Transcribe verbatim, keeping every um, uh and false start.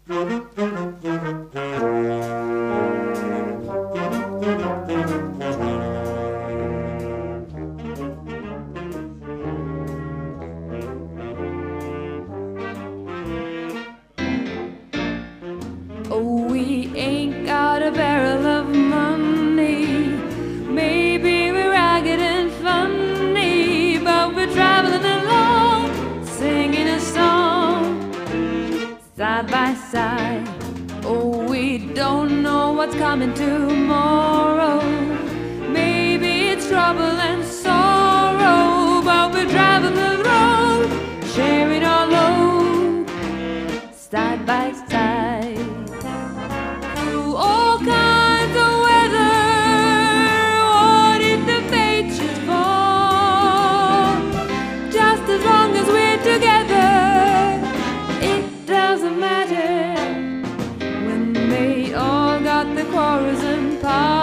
Oh, we ain't got a barrel of money. Maybe we're ragged and funny, but we're traveling along, singing a song, side by side. Oh, we don't know what's coming tomorrow. Maybe it's trouble and sorrow, but we're driving the road, sharing our load, side by side. Through all kinds of weather, what if the fate should fall? Just as long as we're together, it doesn't matter when they all got the quarrels and parts.